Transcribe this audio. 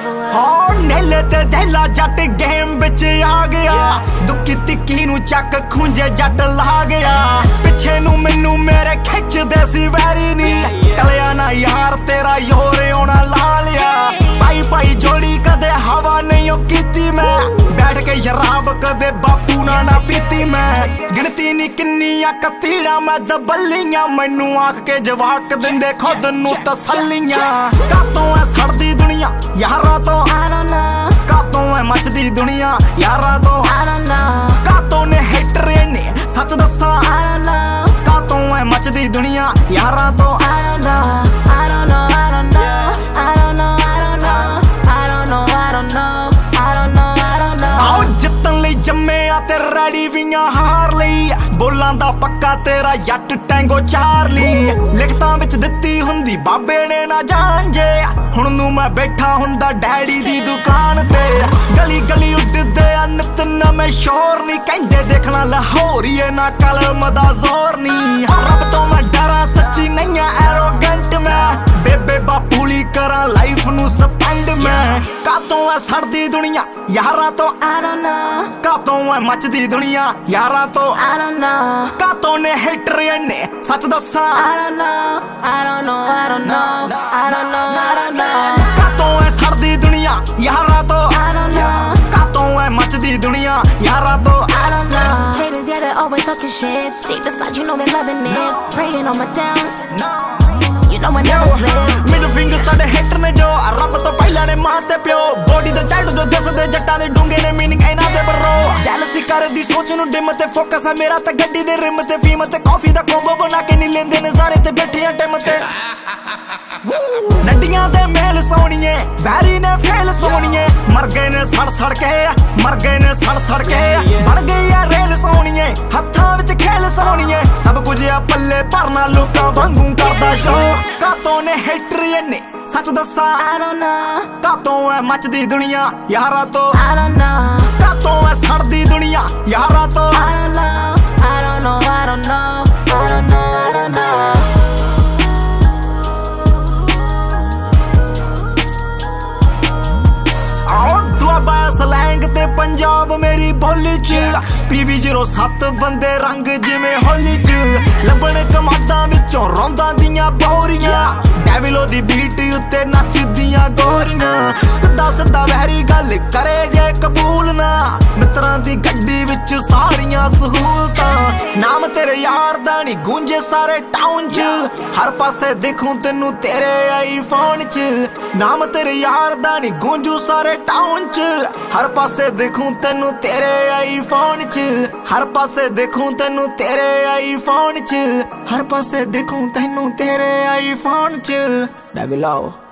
हाँ नेले ते दहला जट गेम बिच आ गया दुखी तिक्की नू चक खुंजे जट ला गया पिछे नू मैनू मेरे खिच दे सी वैरी नी टलिया ना यार तेरा योर होना ला लिया भाई भाई जोड़ी कदे हवा नहीं कीती मैं बैठ के शराब कदे बापू ना पीती मैं गिनती नी किन्नियां कतीड़ा मैं दबलियां मैनू आख के जवाक दिंदे खुद नू तसल्लियां कातों है सड़दी दुनिया यारा तो कातों है मचदी दुनिया यारा तो कातों ने हेटर ने सच दसा कातों है मचदी दुनिया यारा तो जम्मे ते रेडी वियां हार लई बोलां दा पक्का तेरा जट टैंगो चार्ली लिखतां विच दित्ती हुंदी बाबे ने ना जान जे हुण नू मैं बैठा हुंदा डैडी दी दुकान ते गली गली उड्डदे नित नवें शोर नी कहंदे देखना लाहौरीए ना कलम दा जोर नी रब तो मैं डरा सच्ची नहीं एरोगेंट मैं बेबे बापूली करा लाइफ नू स्पेंड मैं कातों है सड़दी दुनिया यारा तो कातों है मचदी दुनिया यारा तो कातों ने हेटर ने सच दसा कातों है सड़दी दुनिया यारा तो कातों है मचदी दुनिया यारा तो Haters, yeah, they always talking shit. Deep inside, you know they loving it. Praying on my down. You know I never slip. Middle finger साडे हेटर ने जो रब तो पहला ने मां ते प्यो बॉडी दा टाइट जो दसदे जट्टां दे डूंगे ने मीनिंग इना दे बरो जैलसी करदी सोच नू डिम ते फोकस है मेरा ते गड्डी दे रिम ते फीम ते कॉफी दा कोंबो बना के नहीं लेंदे नज़ारे ते बैठे टाइम ते नड्डियां ते मेल सोनिए वैरी ने फेल सोनिए मर गए ने सड़ के मर गए ने सड़ के बन गई है रेल सोनिए हत्थां विच खेल सोनिए सब कुछ आ पल्ले भरना लोकां वांगू करदा शो कातों ने हेटर ने सच दसा कातों है मचदी दुनिया यारा तो कातों है सड़दी दुनिया यारा तो सलैंग ते पंजाब मेरी बोली च पीवी 07 बंदे रंग जिवें होली च लबण कमादां विचों रौंदां दियां बोरियां डेविलो दी बीट उत्ते नचदियां गोरियां सिद्धा सिद्धा वैरी गल करे जे कबूल ना मित्रां दी गड्डी विच सारियां सहूलतां नाम तेरे यार दा नी गूंजे सारे टाउन च हर पासे देखूं तेनू तेरे आईफोन च नाम तेरे यार दा नी गूंजू सारे टाउन च हर पासे देखूं तेनू तेरे आईफोन च हर पासे देखूं तेनू तेरे आईफोन च हर पासे देखूं तेनू तेरे आईफोन च डेविलो